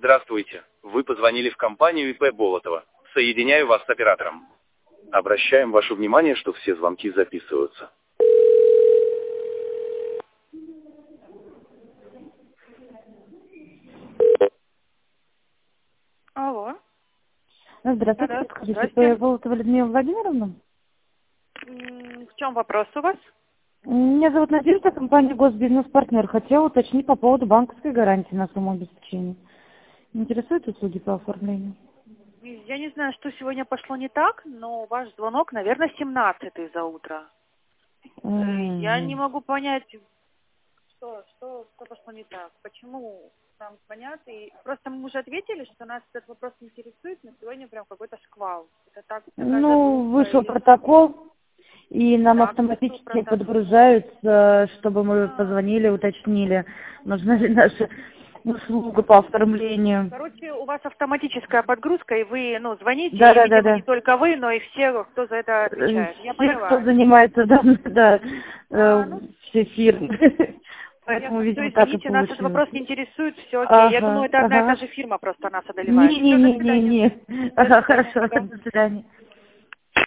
Здравствуйте. Вы позвонили в компанию ИП Болотова. Соединяю вас с оператором. Обращаем ваше внимание, что все звонки записываются. Алло. Здравствуйте, Да-да, подскажите, здрасте. Болотова Людмила Владимировна? В чем вопрос у вас? Меня зовут Надежда, компания «Госбизнес-партнер». Хотела уточнить по поводу банковской гарантии на сумму обеспечения. Интересуют услуги по оформлению? Я не знаю, что сегодня пошло не так, но ваш звонок, наверное, 17-й за утро. Я не могу понять, что пошло не так. Почему нам звонят? И просто мы уже ответили, что нас этот вопрос интересует, но сегодня прям какой-то шквал. Это так, такая загрузка Вышел или- протокол, и нам Так, автоматически протокол. подгружаются, чтобы мы позвонили, уточнили, нужна ли наша услуга по оформлению. Короче, у вас автоматическая подгрузка, и вы, звоните, и, видимо, Да. не только вы, но и все, кто за это отвечает. Я Все, кто поняла. занимается, Ну, все фирмы. Поэтому, ясно. Все, видимо, так и извините, нас этот получилось. вопрос не интересует, все окей. Я думаю, это одна и та Ага. же фирма просто нас одолевает. Все, до свидания. Не. До Ага, свидания, хорошо, пока. до свидания.